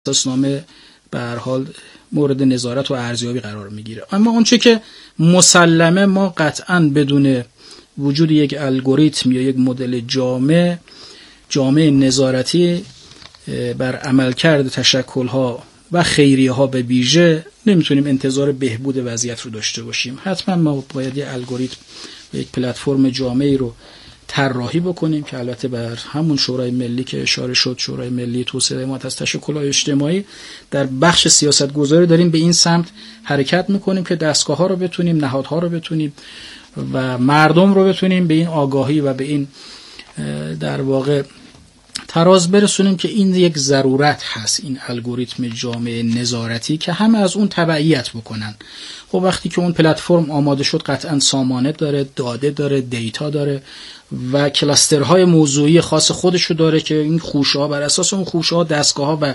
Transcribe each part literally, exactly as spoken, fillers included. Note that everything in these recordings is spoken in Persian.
اساسنامه به هر حال مورد نظارت و ارزیابی قرار میگیره. اما اون چه که مسلمه، ما قطعاً بدون وجود یک الگوریتم یا یک مدل جامع جامع نظارتی بر عملکرد تشکل‌ها و خیریه‌ها به ویژه نمیتونیم انتظار بهبود وضعیت رو داشته باشیم. حتما ما باید یک الگوریتم و یک پلتفرم جامعی رو طراحی بکنیم که البته بر همون شورای ملی که اشاره شد، شورای ملی توسعه حمایت از تشکل‌های اجتماعی، در بخش سیاست‌گذاری داریم به این سمت حرکت میکنیم که دستگاه‌ها رو بتونیم، نهادها رو بتونیم و مردم رو بتونیم به این آگاهی و به این در واقع تراز برسونیم که این یک ضرورت هست، این الگوریتم جامع نظارتی که همه از اون تبعیت بکنن. خب وقتی که اون پلتفرم آماده شد قطعا سامانه داره، داده داره، دیتا داره و کلاسترهای موضوعی خاص خودشو داره که این خوشه‌ها بر اساس اون خوشه‌ها دستگاه‌ها و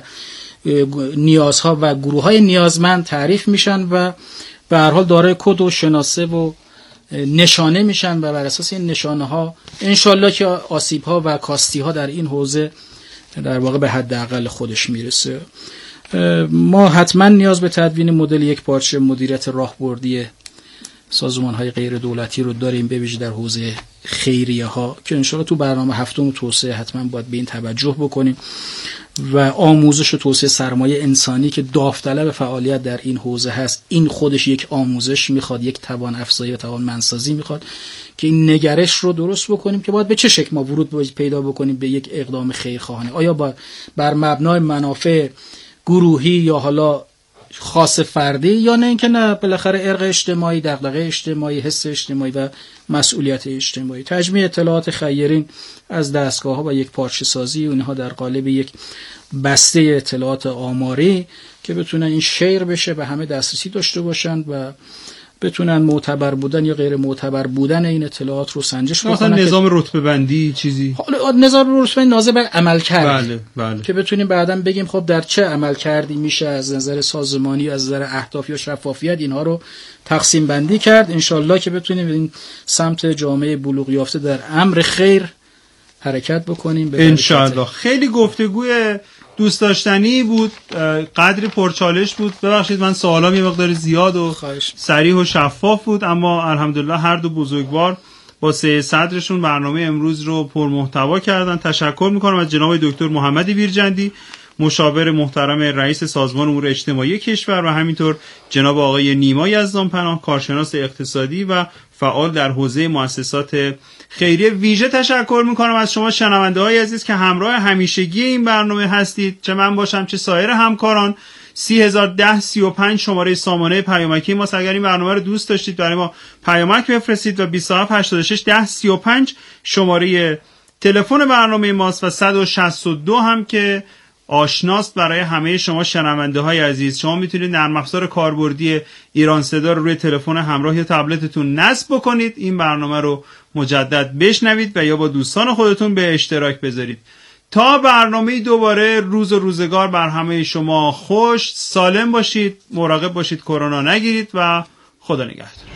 نیازها و گروه‌های نیازمند تعریف میشن و به هر حال دارای کد و شناسه و نشانه میشن و بر اساس این نشانه ها انشالله که آسیب ها و کاستی ها در این حوزه در واقع به حداقل خودش میرسه. ما حتما نیاز به تدوین مدل یک پارچه مدیریت راهبردی سازمان های غیر دولتی رو داریم، به ویژه در حوزه خیریه ها که انشالله تو برنامه هفتم توسعه حتما باید به این توجه بکنیم و آموزش و توسعه سرمایه انسانی که داوطلب فعالیت در این حوزه هست، این خودش یک آموزش میخواد، یک توان افزایی و توان منسازی میخواد که این نگرش رو درست بکنیم که باید به چه شکل ما ورود پیدا بکنیم به یک اقدام خیرخواهانه. آیا با بر مبنای منافع گروهی یا حالا خاص فردی، یا نه اینکه نه بالاخره ارق اجتماعی، دغدغه اجتماعی، حس اجتماعی و مسئولیت اجتماعی. تجمیع اطلاعات خیرین از دستگاه‌ها و یک پارچه سازی اونها در قالب یک بسته اطلاعات آماری که بتونن این شیر بشه، به همه دسترسی داشته باشن و بتونن معتبر بودن یا غیر معتبر بودن این اطلاعات رو سنجش بکنن. مثلا نظام رتبه بندی چیزی، حالا نظام رتبه بندی ناظر بر عمل کرد، بله بله، که بتونیم بعداً بگیم خب در چه عمل کردی میشه از نظر سازمانی، از نظر اهداف یا شفافیت اینها رو تقسیم بندی کرد. انشالله که بتونیم این سمت جامعه بلوغ یافته در امر خیر حرکت بکنیم انشالله. خیلی گفتگوی دوست داشتنی بود، قدری پرچالش بود. ببخشید من سوالام یه مقدار زیاد و صریح و شفاف بود، اما الحمدلله هر دو بزرگوار با سه صدرشون برنامه امروز رو پرمحتوا کردن. تشکر میکنم از جناب دکتر محمد بیرجندی، مشاور محترم رئیس سازمان امور اجتماعی کشور، و همینطور جناب آقای نیما یزدانپناه، کارشناس اقتصادی و فعال در حوزه مؤسسات خیریه. ویژه تشکر میکنم از شما شنونده های عزیز که همراه همیشگی این برنامه هستید، چه من باشم چه سایر همکاران. سی هزار ده سی و پنج شماره سامانه پیامکی ماست. اگر این برنامه رو دوست داشتید برای ما پیامک بفرستید و بیست و هفت هشتاد و شش ده سی و پنج شماره تلفن برنامه ماست و صد و شصت و دو هم که آشناست برای همه شما شنونده های عزیز. شما میتونید نرم افزار کاربردی ایران صدا رو روی تلفن همراه یا تبلتتون نصب بکنید، این برنامه رو مجدد بشنوید و یا با دوستان خودتون به اشتراک بذارید. تا برنامه دوباره، روز و روزگار بر همه شما خوش، سالم باشید، مراقب باشید کرونا نگیرید و خدا نگهدار.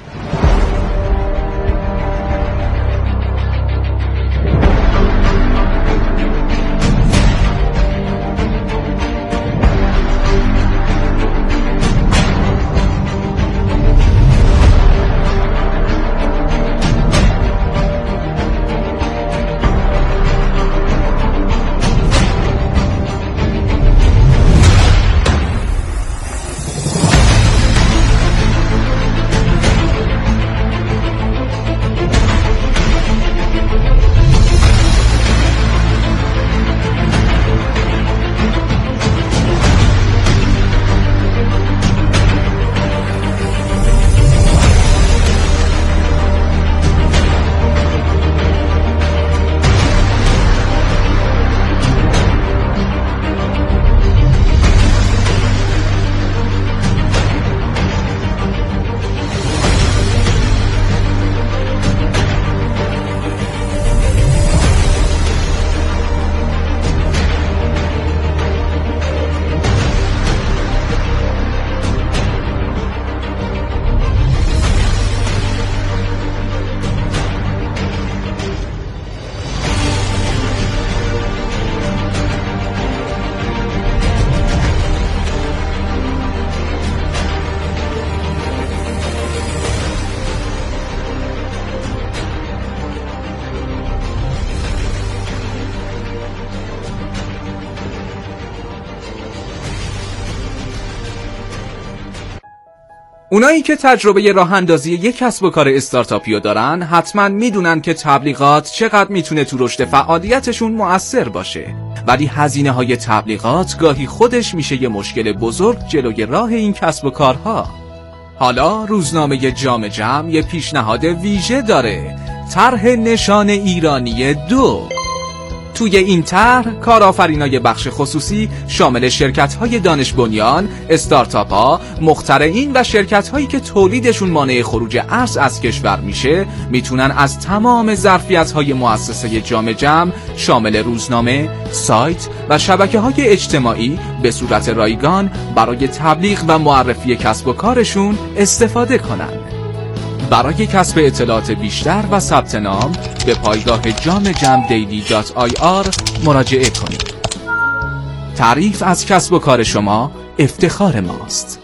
اونایی که تجربه راه اندازی یک کسب و کار استارتاپی دارن حتما میدونن که تبلیغات چقدر میتونه تو رشد فعالیتشون مؤثر باشه، ولی هزینه های تبلیغات گاهی خودش میشه یه مشکل بزرگ جلوی راه این کسب و کارها. حالا روزنامه جام جم یه پیشنهاد ویژه داره، طرح نشان ایرانی دو. توی این طرح کارآفرینای بخش خصوصی شامل شرکت‌های دانش بنیان، استارتاپ‌ها، مخترعین و شرکت‌هایی که تولیدشون مانع خروج ارز از کشور میشه میتونن از تمام ظرفیت‌های مؤسسه جام جم شامل روزنامه، سایت و شبکه‌های اجتماعی به صورت رایگان برای تبلیغ و معرفی کسب و کارشون استفاده کنن. برای کسب اطلاعات بیشتر و ثبت نام به پایگاه جام جم دیلی دات آی آر مراجعه کنید. تعریف از کسب و کار شما افتخار ماست.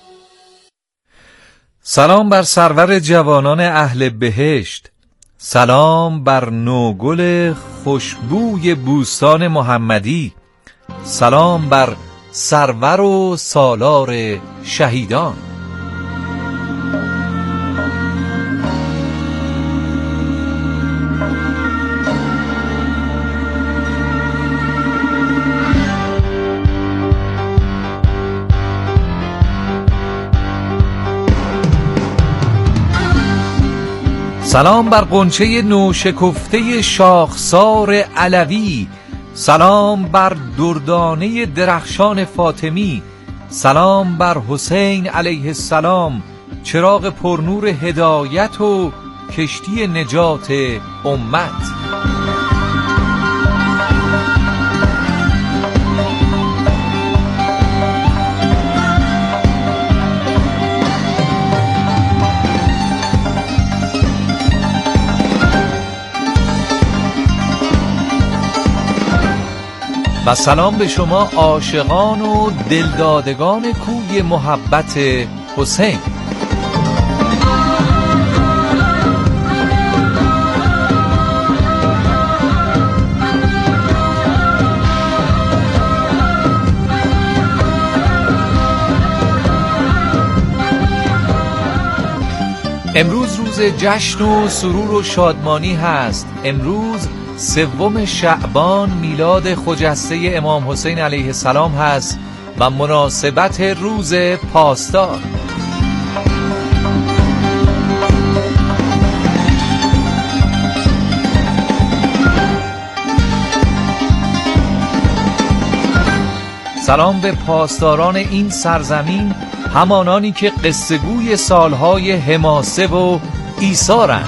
سلام بر سرور جوانان اهل بهشت، سلام بر نوگل خوشبوی بوستان محمدی، سلام بر سرور و سالار شهیدان. سلام بر غنچه نوشکفته شاخسار علوی، سلام بر دردانه درخشان فاطمی، سلام بر حسین علیه السلام، چراغ پرنور هدایت و کشتی نجات امت. و سلام به شما عاشقان و دلدادگان کوی محبت حسین. امروز روز جشن و سرور و شادمانی هست. امروز سوم شعبان میلاد خجسته امام حسین علیه السلام هست و مناسبت روز پاسدار. سلام به پاسداران این سرزمین، همانانی که قصه گوی سالهای حماسه و ایثارند.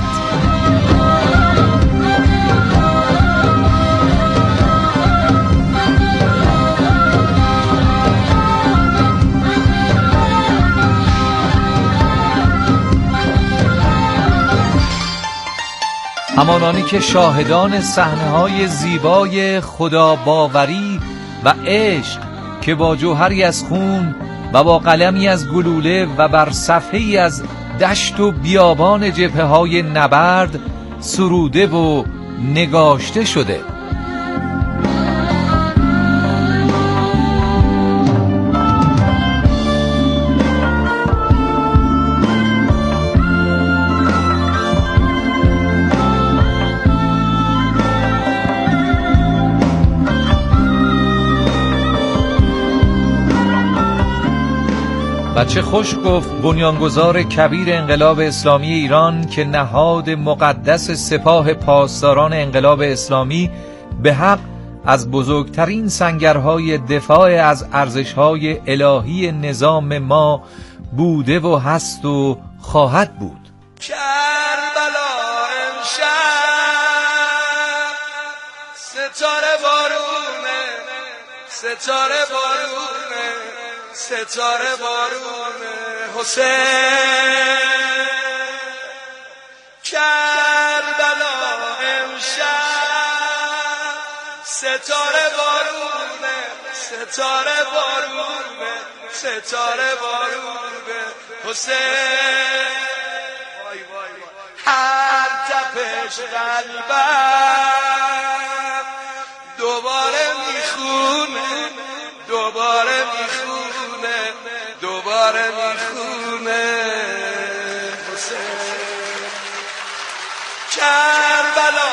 همانانی که شاهدان صحنه‌های زیبای خداباوری و عشق که با جوهری از خون و با قلمی از گلوله و بر صفحه‌ای از دشت و بیابان جبهه‌های نبرد سروده و نگاشته شده. و چه خوش گفت بنیانگذار کبیر انقلاب اسلامی ایران که نهاد مقدس سپاه پاسداران انقلاب اسلامی به حق از بزرگترین سنگرهای دفاع از ارزشهای الهی نظام ما بوده و هست و خواهد بود. کربلا امشب ستاره بارونه، ستاره بارونه، ستاره بارونه حسین. کربلا امشب ستاره بارونه، ستاره بارونه، ستاره بارونه حسین. وای وای وای هر تپش قلبم دوباره میخونه، دوباره میخونه، دوباره دوباره میخونه حسین. کربلا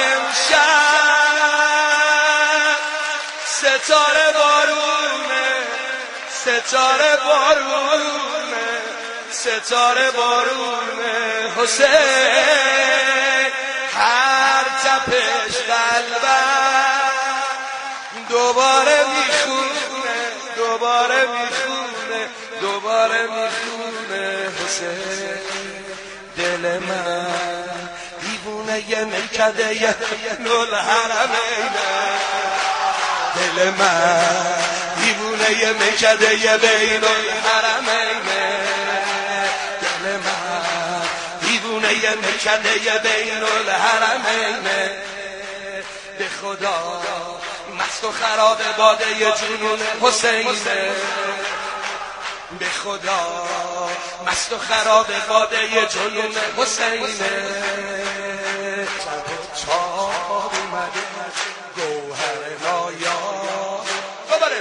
امشب ستاره بارونه، ستاره بارونه، ستاره بارونه حسین. هر تپش قلبم دوباره میخونه، دوباره میخونه، دوباره میخونه حسین. دل من دیوونه یه میکده یه نول حرمینه، دل من دیوونه یه میکده یه بین الحرمینه، دل من دیوونه یه میکده یه بین الحرمینه. به خدا مست و خراب باده یه جنون حسینه، به خدا مست و خراب باده یه جنون حسینه. چاب اومده گوهر نایاب، دوباره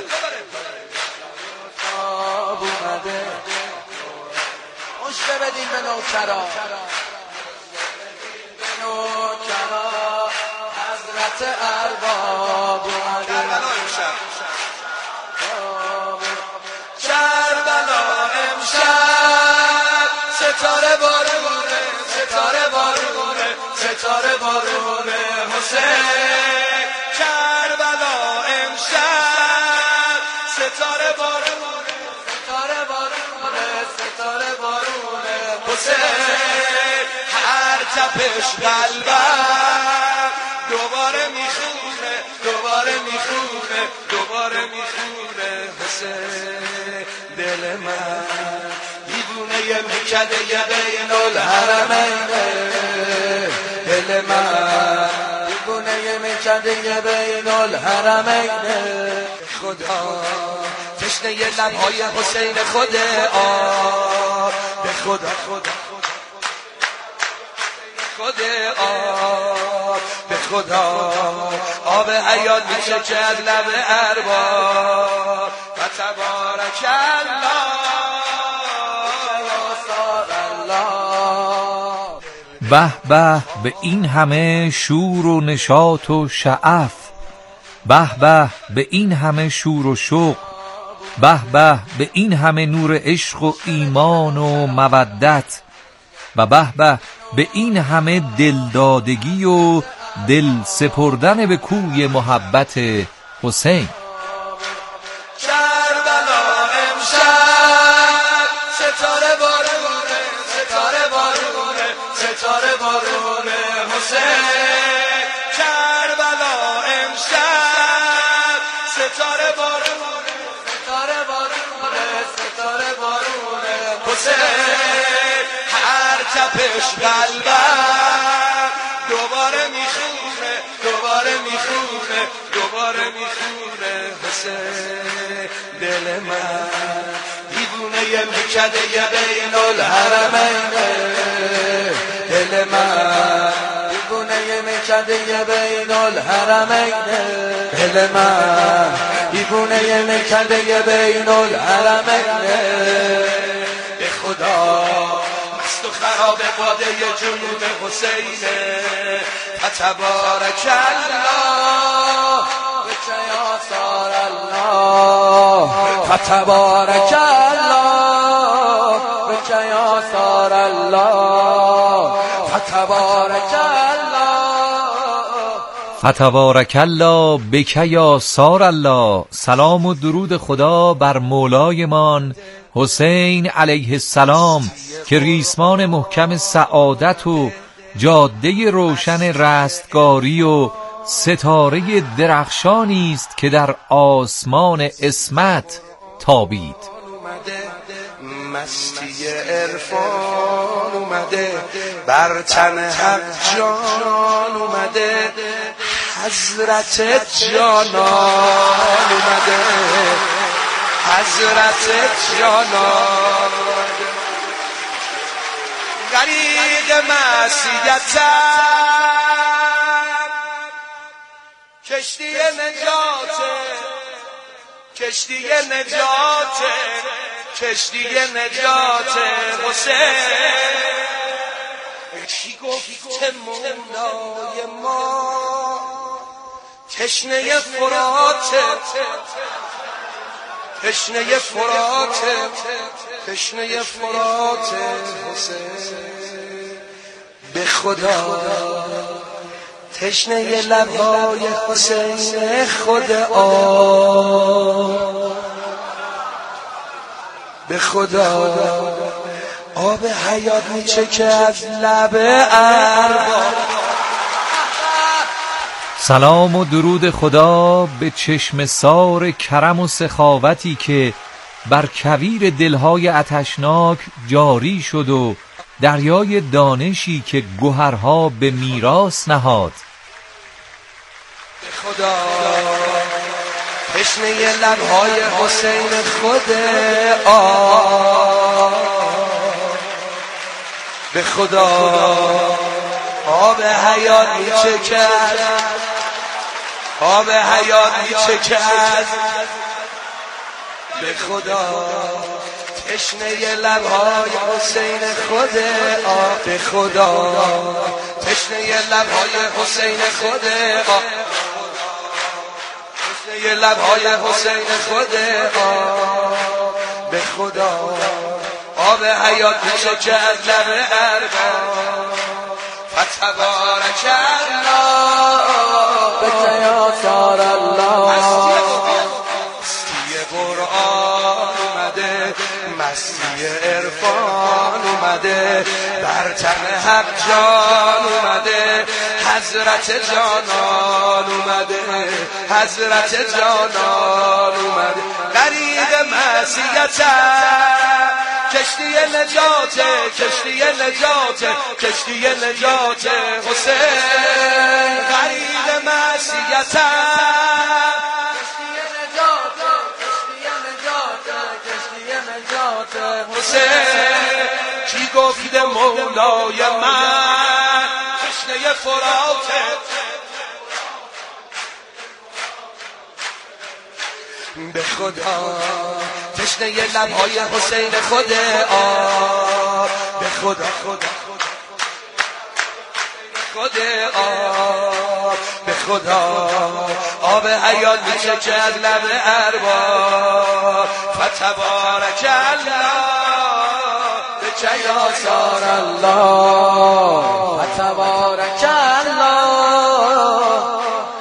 چاب اومده مشته بدیم به نوکرا، به نوکرا حضرت ارباب اومده. کربلا امشب، کربلا امشب ستاره بارونه، ستاره بارونه، ستاره بارونه حسین. کربلا امشب ستاره بارونه، ستاره بارونه، ستاره بارونه حسین. هر تپش قلبم دوباره میخونه، دوباره میخونه، دوباره میخونه حسین. دل من دیوونه یه میکده یه بین الحرمینه، دل من دیوونه یه میکده یه بین الحرمینه. خدا تشنه یه لبهای حسین خود آب، به خدا خدا خود آب، به خدا آب حیات میشه که از لب ارباب. و تبارک الله. به به به این همه شور و نشاط و شعف، به به به این همه شور و شوق، به به به این همه نور عشق و ایمان و مودت، و به به به این همه دلدادگی و دل سپردن به کوی محبت حسین. کربلا امشب ستاره بارونه، ستاره بارونه، ستاره بارونه حسین. کربلا امشب ستاره بارونه، ستاره بارونه، ستاره بارونه حسین. هر تپش قلبم دوباره میخونه، دوباره میخونه، دوباره میخونه حسین. دل من دیوونه یه میکده یه بین الحرمینه، دل من دیوونه یه میکده یه بین الحرمینه، دل من دیوونه یه میکده یه بین الحرمینه. به خدا مست و خراب باده یه جنون حسینه. تبارک الله بک یا سار الله، تبارک الله بک یا سار الله، تبارک الله، فتبارک الله بک یا سار الله. سلام و درود خدا بر مولایمان حسین علیه السلام که ریسمان محکم سعادت و جاده روشن رستگاری و ستاره درخشانی است که در آسمان عصمت تابید. مستی عرفان اومده بر تن حق جان اومده، حضرت جانان اومده، حضرت جانان غریق معصیتم، کشتی نجاته، کشتی نجاته، کشتی نجات حسین. کی گفت مولای ما تشنه فراته، تشنه فراته، تشنه فراته حسین. به خدا تشنه لبهای حسین خود آب، به خدا آب حیات میچکه از لب ارباب. سلام و درود خدا به چشم سار کرم و سخاوتی که بر کویر دلهای آتشناک جاری شد و دریای دانشی که گوهرها به میراث نهاد. به خدا تشنه لبهای حسین خود آب، به خدا آب حیات میچکد، آب حیات میچکد. به خدا تشنه لبهای حسین خود آب، به خدا تشنه لبهای حسین خود آب، تشنه لبهای حسین خود آب. به خدا آب حیات میچکه از لب ارباب. فتبارک الله بتیاسار الله. مستی قرآن اومده، مستی عرفان اومده، بر تن حق جان اومده، حضرت جانان اومده، حضرت جانان اومده. غریق معصیتم کشتی نجات، کشتی نجات، کشتی نجات حسین. غریق معصیتم کشتی نجات، کشتی نجات، کشتی نجات حسین. کی گفت مولای من تشنه فراته، به خدا تشنه لبهای حسین خود آب، به خدا خدا خود آب، به خدا آب حیات میچکه از لب ارباب. فتبارک الله بجیاسار الله، فتبارک الله.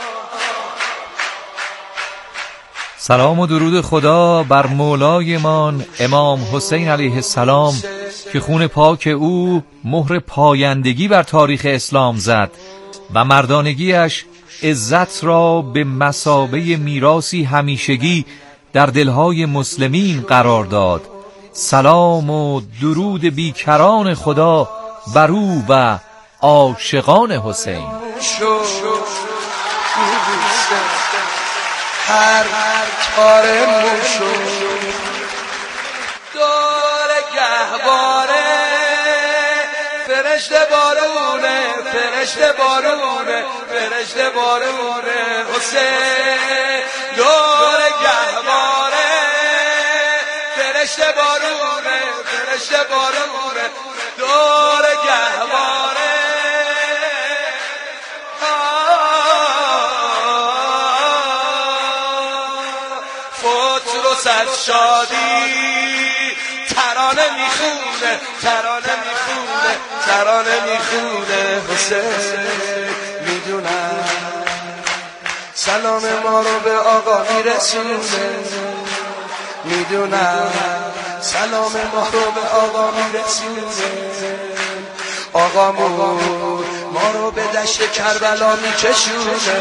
سلام و درود خدا بر مولایمان امام حسین علیه السلام که خون پاک او مهر پایندگی بر تاریخ اسلام زد و مردانگیش عزت را به مثابه میراثی همیشگی در دلهای مسلمین قرار داد. سلام و درود بیکران خدا بر او و عاشقان حسین. هر کار موشو دور گهواره، فرشته بارونه، فرشته بارونه، فرشته بارونه حسین. دور گهواره، فرشته بارونه، فرشته بارونه، دور گهواره. از شادی ترانه میخونه، ترانه میخونه، ترانه میخونه حسین. میدونم سلام ما رو به آقا میرسونه، میدونم سلام ما رو به آقا میرسونه. آقامون ما رو به دشت کربلا میکشونه،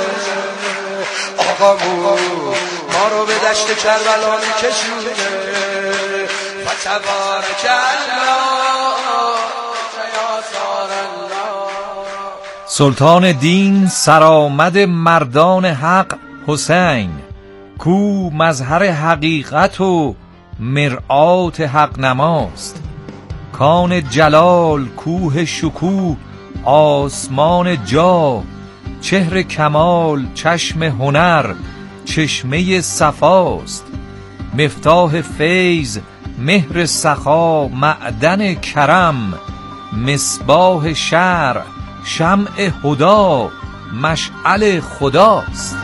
آقامون ما رو به دشت کربلا میکشونه. فتبارک الله بجیاسار الله. سلطان دین سرآمد مردان حق حسین، کو مظهر حقیقت و مرآت حق نماست. کان جلال کوه شکوه آسمان جا، چهر کمال چشم هنر چشمه صفاست. مفتاح فیض مهر سخا معدن کرم، مصباح شرع شمع هدا، مشعل خداست.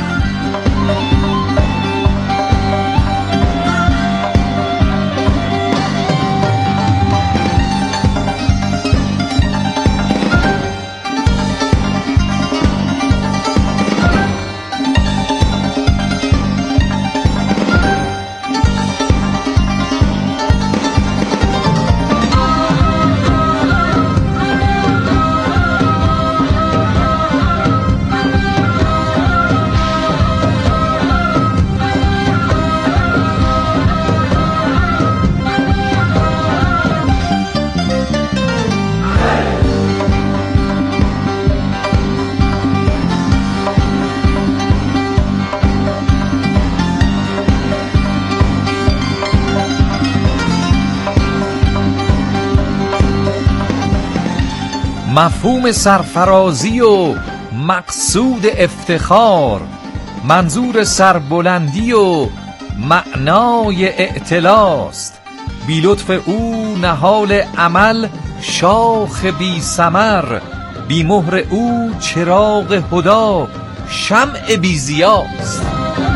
مفهوم سرفرازی و مقصود افتخار، منظور سربلندی و معنای اعتلاست. بی لطف او نهال عمل شاخ بی ثمر، بی مهر او چراغ هدا شمع بی ضیاست.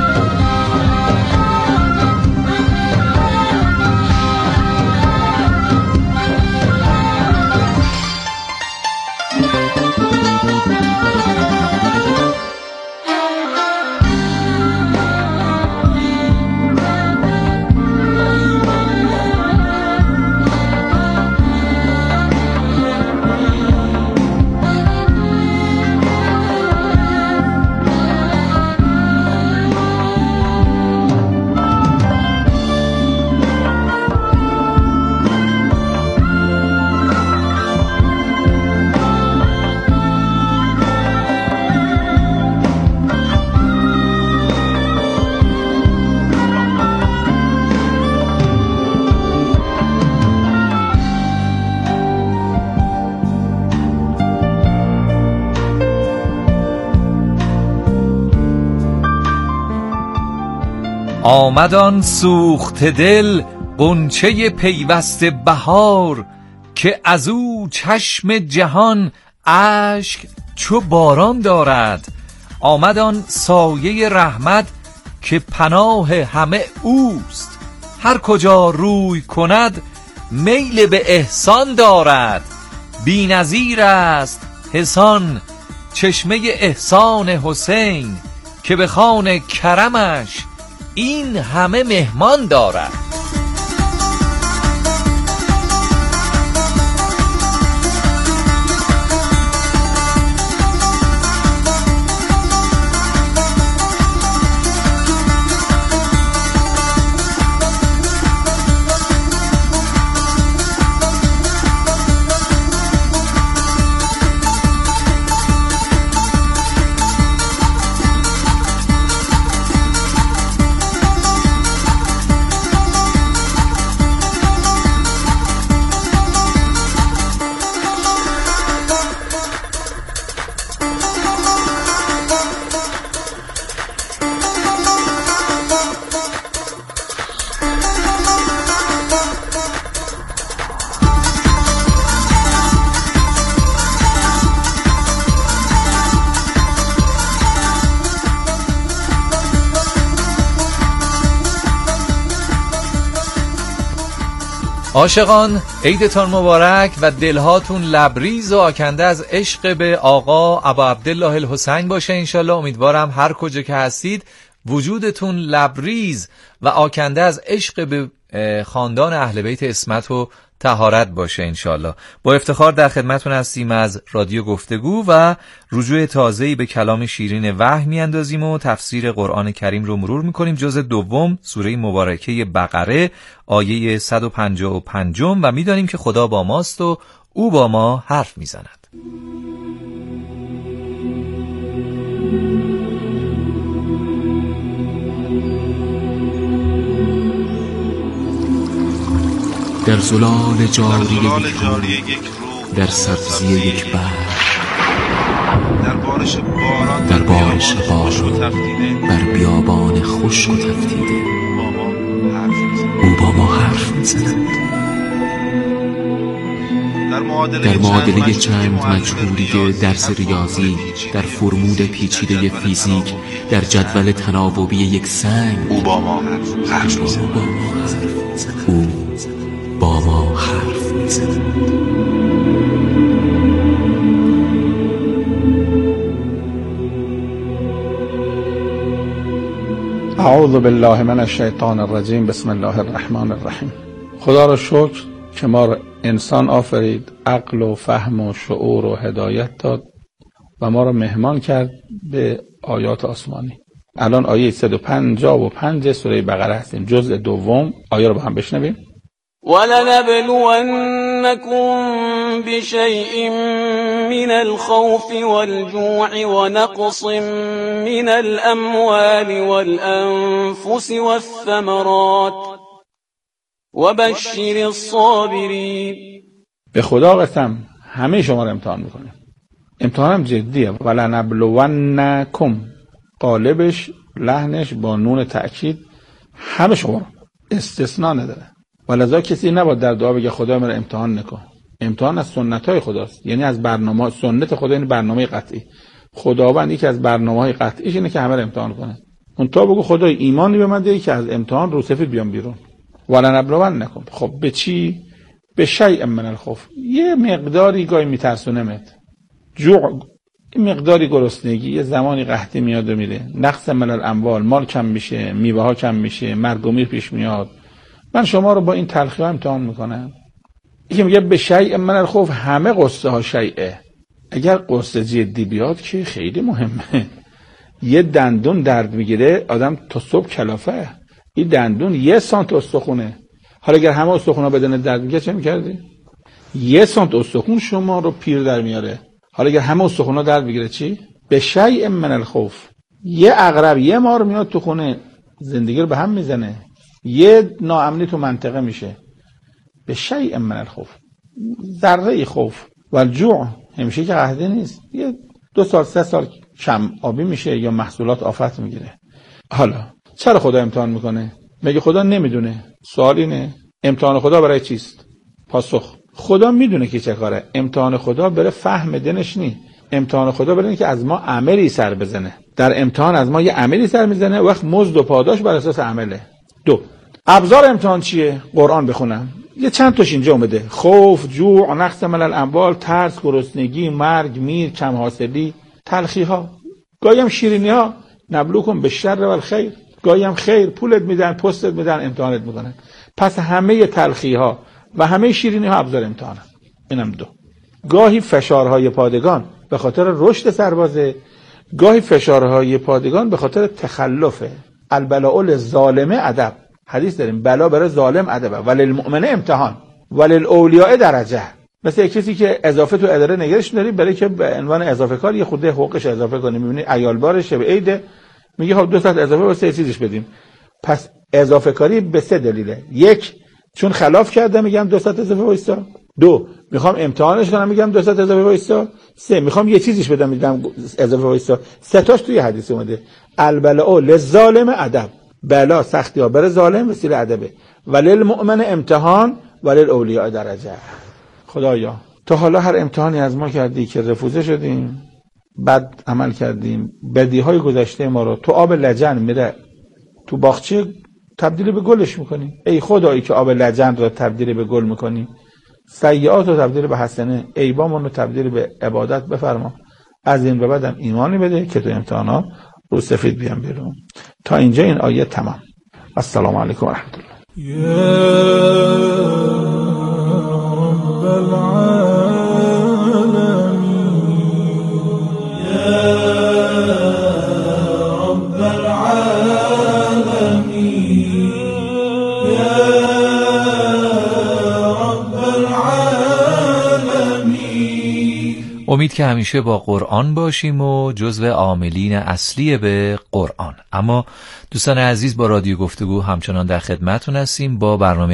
آمدان سوخت دل غنچه پیوسته بهار، که از او چشم جهان اشک چو باران دارد. آمدان سایه رحمت که پناه همه اوست، هر کجا روی کند میل به احسان دارد. بی نظیر است حسان چشمه احسان حسین، که به خوان کرمش این همه مهمان دارد. عاشقان عیدتان مبارک و دلهاتون لبریز و آکنده از عشق به آقا ابا عبدالله الحسین باشه انشالله. امیدوارم هر کجا که هستید وجودتون لبریز و آکنده از عشق به خاندان اهل بیت عصمت و طهارت باشه انشالله. با افتخار در خدمتون هستیم از رادیو گفتگو و رجوع تازه‌ای به کلام شیرین وحی میاندازیم و تفسیر قرآن کریم رو مرور میکنیم. جزء دوم سوره مبارکه بقره آیه صد و پنجاه و پنج و میدانیم که خدا با ماست و او با ما حرف میزند. در زلال جاری یک رو، در سبزی یک بحر، در بارش باران در بارش باران بر بیابان خشک و تفتیده او با ما حرف میزنند. در معادله چند مجهولی درس ریاضی، در فرمول پیچیده فیزیک، در جدول تناوبی یک سنگ، او با ما حرف میزند. او با ما حرف میزند. اعوذ بالله من الشیطان الرجیم. بسم الله الرحمن الرحیم. خدا را شکر که ما را انسان آفرید، عقل و فهم و شعور و هدایت داد و ما را مهمان کرد به آیات آسمانی. الان آیه صد و پنجاه و پنج سوره بقره هستیم، جزء دوم. آیه رو با هم بشنویم. وَلَنَبْلُوَنَّكُمْ بِشَيْءٍ مِّنَ الْخَوْفِ وَالْجُوعِ وَنَقْصٍ مِّنَ الْأَمْوَالِ وَالْأَنفُسِ وَالثَّمَرَاتِ وَبَشِّرِ الصَّابِرِينَ. به خدا قسم همه شما رو امتحان میکنیم. امتحانم جدیه. وَلَنَبْلُوَنَّكُمْ، قالبش لحنش با نون تأکید همه شما رو، استثناء نداره. ولذا کسی نباید در دعا بگه خدا من امتحان نکن. امتحان از سنت‌های خداست، یعنی از برنامه سنت خدا، یعنی برنامه قطعی. خداوند یکی از برنامه‌های قطعیش اینه که همه رو امتحان کنه. اون تا بگو خدای ایمانی به من ده که از امتحان رو سفید بیام بیرون. ولنبلونکم، خب به چی؟ به شیء من الخوف، یه مقداری گاهی میترسونمت، جوع، مقداری گرسنگی، یه زمانی قحطی میاد و میره، نقص من الاموال، مال کم میشه، میوه ها کم میشه، مرگ و میر پیش میاد. من شما رو با این تلخی ها امتحان میکنم. یکی میگه به شیء من الخوف، همه قصه ها شیئه. اگر قصه جدی بیاد که خیلی مهمه. یه دندون درد میگیره آدم تا صبح کلافه، این دندون یه سانت استخونه. حالا اگر همه استخونا بدن درد میگه چه میکردی؟ یه سانت استخون شما رو پیر در میاره. حالا اگر همه استخونا درد بگیره چی؟ به شیء من الخوف، یه عقرب یه مار میاد تو خونه زندگی رو به هم میزنه، یه ناامنی تو منطقه میشه. به شیء من الخوف، ذره خوف. و الجوع، همیشه که قحطی نیست، یه دو سال سه سال کم آبی میشه یا محصولات آفت میگیره. حالا چرا خدا امتحان میکنه؟ مگه خدا نمیدونه؟ سوال اینه، امتحان خدا برای چیست؟ پاسخ، خدا میدونه که چه کاره. امتحان خدا برای فهم دینش نی. امتحان خدا برای اینکه از ما عملی سر بزنه. در امتحان از ما یه عملی سر میزنه، وقت مزد و پاداش بر اساس عمله. دو، ابزار امتحان چیه؟ قرآن بخونم. یه چند تاش اینجا اومده: خوف، جوع، نقص من الاموال، ترس، گرسنگی، مرگ، میر، کم حاصلی، تلخی ها، گاهی هم شیرینی ها. نبلوکم بالشر و الخیر، گاهی هم خیر، پولت میدن، پستت میدن، امتحانت میکنن. پس همه تلخی ها و همه شیرینی ها ابزار امتحانه. اینم دو. گاهی فشارهای پادگان به خاطر رشد سربازه، گاهی فشارهای پادگان به خاطر تخلفه. البلاء للظالم ادب، حدیث داریم بلا برای ظالم ادبه. وللمؤمن امتحان وللاولیاء درجه. مثل کسی که اضافه تو اداره نگرش داری برای که به عنوان اضافه کار یه خورده حقوقش اضافه کنی. میبینی عیالبار شب عید میگه خب دو ساعت اضافه واسه چیزش بدیم. پس اضافه کاری به سه دلیله: یک، چون خلاف کرده میگم دو ساعت اضافه وایسا. دو، میخوام امتحانش کنم میگم دو ساعت اضافه وایسا. سه، میخوام یه چیزیش بدم میگم اضافه وایسا. سه تاش توی حدیث اومده: البلاء للظالم ادب، بلا سختی ها بر ظالم وسیله ادبه. وللمؤمن امتحان وللاولیاء درجه. خدایا تا حالا هر امتحانی از ما کردی که رفوزه شدیم، بد عمل کردیم، بدی های گذشته ما رو تو آب لجن میره تو باغچه تبدیل به گلش میکنی. ای خدایی که آب لجن رو تبدیل به گل میکنی، سیئات رو تبدیل به حسنه، عیبامون رو تبدیل به عبادت بفرما. از این به بعدم ایمانی بده که تو امتحانا رو سفید بیام بیرون. تا اینجا این آیه تمام. السلام علیکم و رحمت الله. امید که همیشه با قرآن باشیم و جزو عاملین اصلی به قرآن. اما دوستان عزیز، با رادیو گفتگو همچنان در خدمتتون هستیم با برنامه